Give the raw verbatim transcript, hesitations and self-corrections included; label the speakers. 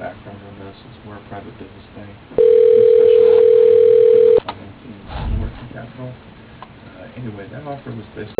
Speaker 1: background on this. It's we're a private business bank. We specialize in equipment financing and working capital. Uh, anyway, that offer was based